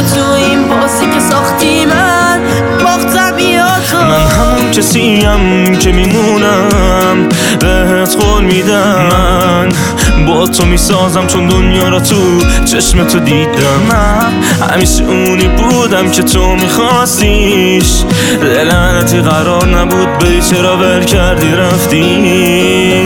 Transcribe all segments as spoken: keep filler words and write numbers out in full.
بود تو این بازی که ساختی من باختم یا تو. من همون کسیم که میمونم بهت قول میدم، من با تو میسازم چون دنیا را تو چشم تو دیدم. من همیشه اونی بودم که تو میخواستیش، لعنتی قرار نبود بری چرا ول کردی رفتی.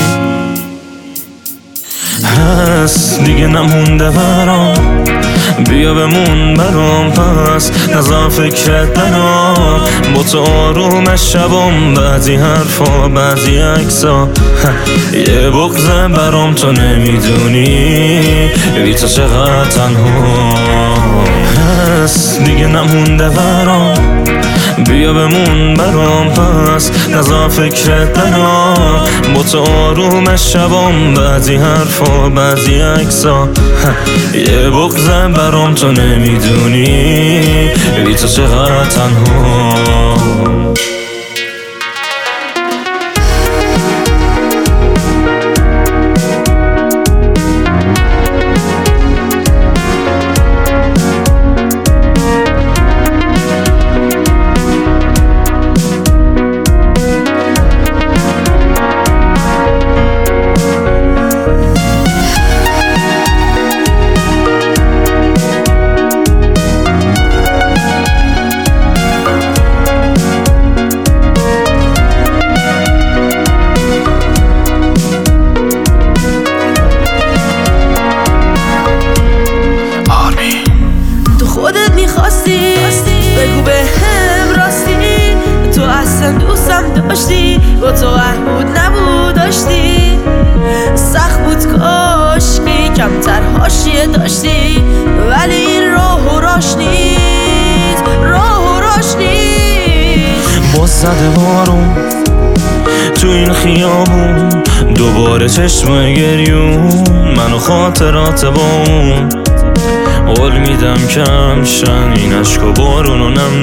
هست دیگه نمونده برام، بیا بمون برام، پس نزار فکرت برام. با تو آروم شبام، بعضی حرفا بعضی عکسا یه بغضه برام تو نمیدونی بی تو چقدر تنها. هست دیگه نمونده برام، بیا بمون برام، پس نزار فکرت برام. با تو آروم شبام، بعضی حرفا بعضی عکسا یه بغضه برام تو نمیدونی بی تو چقدر تنها. بگو به هم راستی تو اصلا دوستم داشتی، با تو قهر بود نبود داشتی. سخت بود کاشکی کمتر حاشیه داشتی، ولی این راه و راش نیست، راه و راش نیست. باز زده بارون تو این خیابون، دوباره چشم گریون من و خاطرات با اون. قول میدم کم شن این عشق و بارونو نم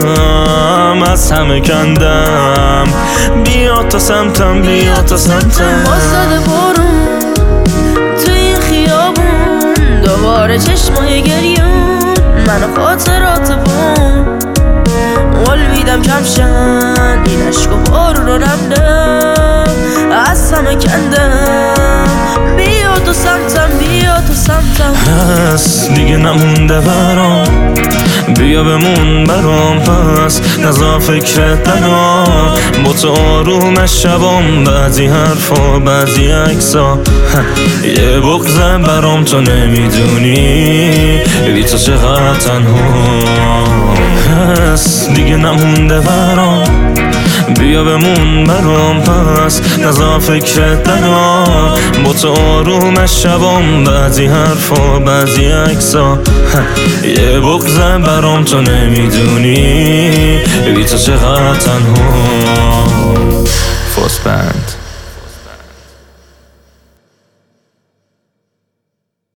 نم از همه کندم. بیا تا سمتم، بیا تا سمتم. باز زده بارون تو این خیابون، دوباره چشمای گریون من و خاطرات بون. قول میدم کم شن این عشق و بارونو نم نم از همه کندم. بیا تو سمتم، بیا تو سمتم. هست دیگه نمونده برام، بیا بمون برام، پس نزار فکرت برام. با تو آروم شبام، بعضی حرفا بعضی عکسا یه بغضه برام تو نمیدونی بی تو چقدر تنها. هست دیگه نمونده برام، بیا بمون برام، پس نزار فکرت برام. با تو آروم شبام، بعضی حرفا بعضی عکسا یه بغضه برام تو نمیدونی بی تو چقدر تنها. فوس بند.